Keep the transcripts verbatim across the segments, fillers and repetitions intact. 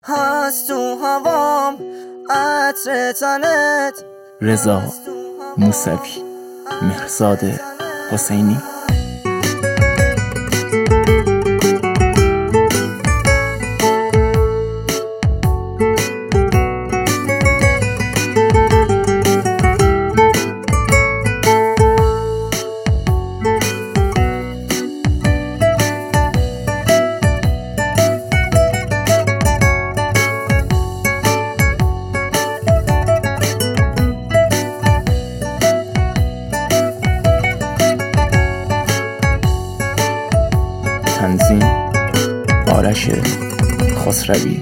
هست تو هوام عطر تنت. رضا موسوی، مهرزاد حسینی. تنظیم آرش خسروی.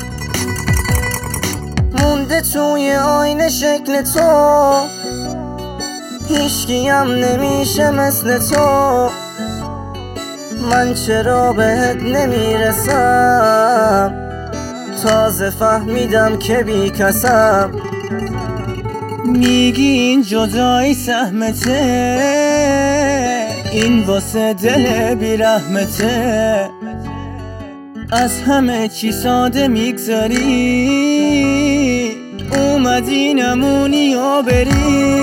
مونده توی آینه شکل تو، هیچکیم نمیشه مثل تو. من چرا بهت نمیرسم، تازه فهمیدم که بی کسم. میگی این جدایی سهمته، این واسه دل بی رحمته. از همه چی ساده میگذاری، اومدی نمونی و بری.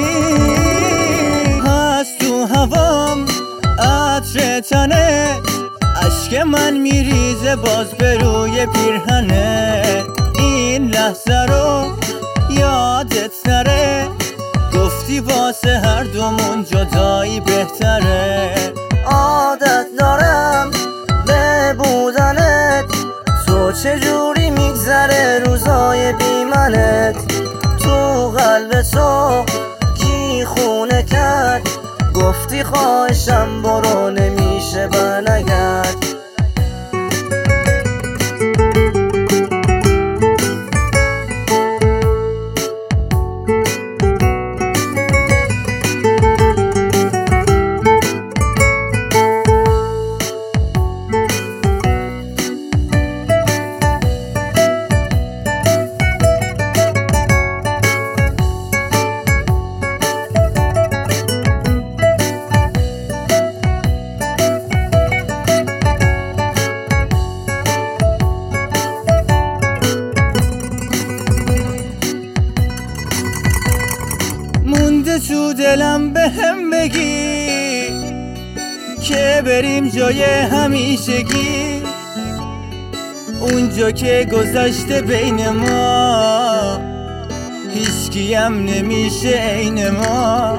هست تو هوام عطر تنت، اشک من میریزه باز به روی پیرهنت. این لحظه رو یادت نره، گفتی واسه هر دومون جدایی بهتره. عادت دارم به بودنت، تو چجوری میگذره روزای بی منت. تو قلب تو کی خونه کرد، گفتی خواهشم برو نمیشه برنگرد. مونده تو دلم به هم بگی که بریم جای همیشگی، اونجا که گذشته بین ما، هیچکیم نمیشه عین ما.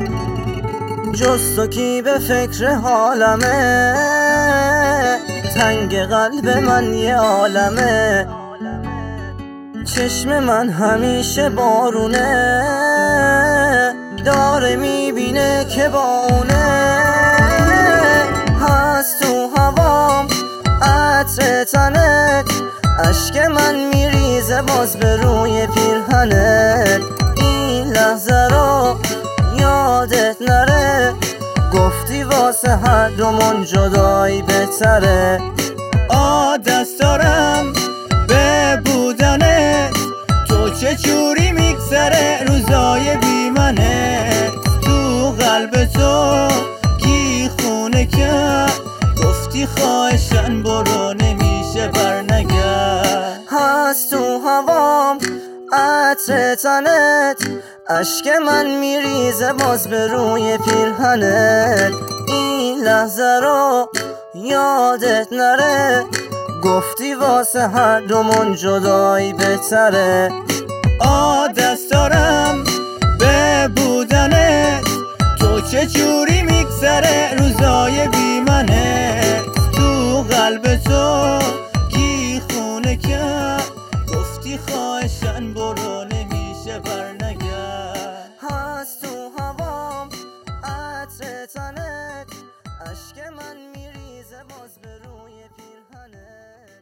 جز تو کی به فکر حالمه، تنگ قلب من یه عالمه. چشم من همیشه بارونه، داره میبینه که با اونه. هست تو هوام عطر تنت، اشک من میریزه باز به روی پیرهنت. این لحظه رو یادت نره، گفتی واسه هر دومون جدایی بهتره. عادت دارم به بودنت، تو چجوری میگذره روزای بی منت. تو قلب تو کی خونه کرد، گفتی خواهشن برو نمیشه برنگرد. هست تو هوام عطر تنت، اشک من میریزه باز به روی پیرهنت. این لحظه رو یادت نره، گفتی واسه هر دومون جدایی بهتره. عادت دارم به بودنت، تو چجوری میگذره روزای بی منت. تو قلب تو کی خونه کرد، گفتی خواهشن برو نمیشه برنگرد. هست تو هوام عطر تنت، اشک من میریزه باز به روی پیرهنت.